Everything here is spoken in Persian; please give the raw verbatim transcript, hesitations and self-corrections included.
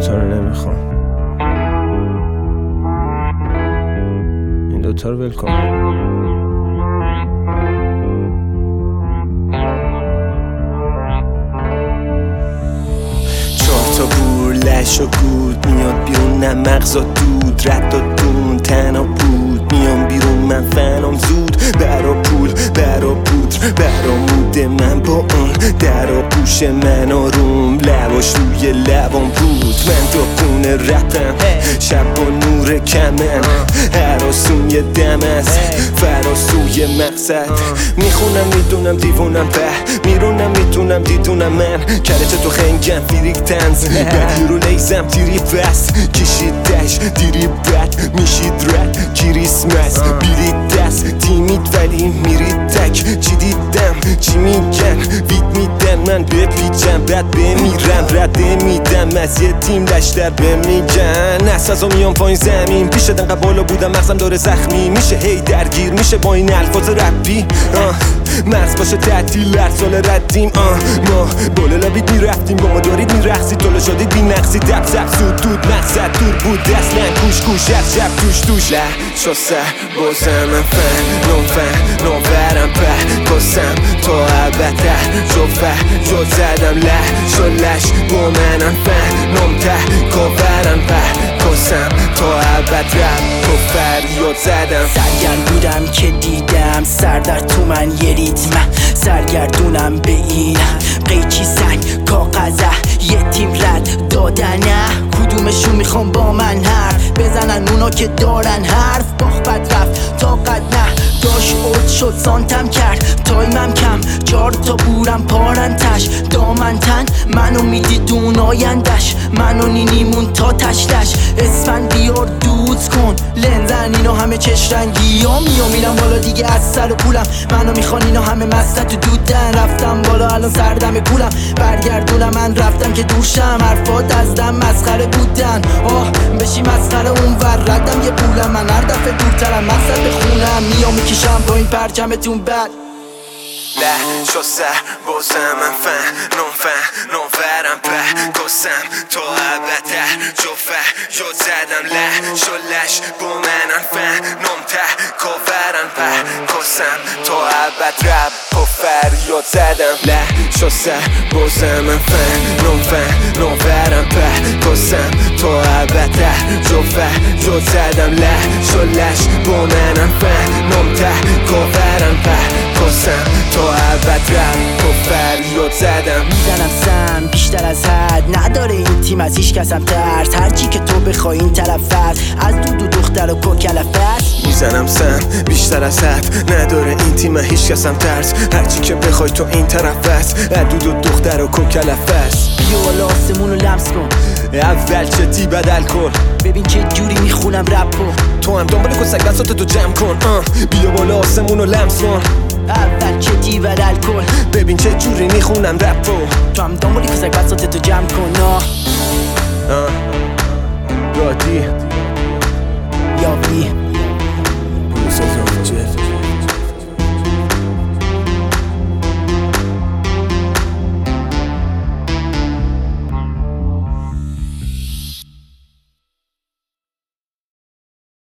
دوتا رو نمیخوام، این دوتا رو ول کن. چهار تا بور لش و گود میاد بیرون، نه مغزا دود رد و دون تنها بود میام بیرون، من فنام زود برا پول برا پودر برا مود من با اون درا پوش من آروم لباش روی لبام بود. من تو خونه رپم شب با نور کمن هراسون یه دم از فراسوی مقصد میخونم میدونم دیوونم به میرونم میتونم دیدونم من کرچه تو خنگم فیریک تنز بدی رو لیزم تیری بس کشیدش دیری بد میشید رد کریسمس بیرید دست تیمید ولی میرید تک چی دیدم چی میگن وید میدن من بهت پیچم بعد بمیرم رده میدم از یه تیم لشتر بمیگن اساسا میام پایین زمین پیش دنقه بالا بودم مغزم داره زخمی میشه هی درگیر میشه با این الفاظ رپی مرز باشه تعطیل هر سال ردیم آه ما بالا لابید میرفتیم با ما دارید میرخصید طلو شدید بی نقصی دب زب سود دود مقصد دور بود اصلا کوش کوش از شب توش توش له شسه بازم من فن نون فن نون برم به کسم تا عبده جفه جد زدم له شلش با منم فن نون ته کافرم به کسم تا عبد رب تو فریاد زدم سرگرد بودم که دیدم سر در تو من یه ریتم سرگردونم به این قیچی سنگ کاغذه یه تیم رد دادنه کدومشون میخوام با من حرف بزنن اونا که دارن حرف باخ بد رفت طاقت نه داشت اوت شد سانتم کرد تایمم کم چار تا بورم پارنتش دامن تن منو میدید اون آیندش منو نینیمون تا تشتش اسفن بیار دود کن لنزن اینا همه چش رنگی ها میام میرم بالا دیگه از سر و پولم منو میخوان اینا همه مستت و دودن رفتم بالا الان سردم کولم برگردونم من رفتم که دوشم حرفات از دم مسخره بودن آه بشی مسخره اون ور ردم یه پولم من هر دفعه دورترم مقصد بخونم میام میکشم با این پرچمتون بد له شسه بازم من فن نون فن نون فرم به کسم تا عبده جفه جد زدم له شلش با منم فن نون ته کافرم به کسم تا عبد رب با فریاد زدم له شسه بازم من فن نون فن نون فرم به کسم تا عبده جفه جد زدم له شلش با منم فن نون ته کافرم به کسم تا عبد رب تو فریاد زدم میزنم سم بیشتر از حد نداره این تیم از هیچ کسم ترس هرچی که تو بخوای این طرف است از دو دو دختر و کوکلف است میزنم سم بیشتر از حد نداره این تیم هیچ کسم ترس هرچی که بخوای تو این طرف است از دو دو دختر و کوکلف است بیا بالا آسمون رو لمس کن اول چتی بدل کن ببین چه جوری میخونم رپو تو هم دنبال کسک بساطتو جمع کن آه. بیا بالا آسمون رو لمس کن اول چتی بدل کن ببین چه جوری میخونم رپو تو هم دنبالی کسک بساطتو جمع کن آه آه. گادی یا بی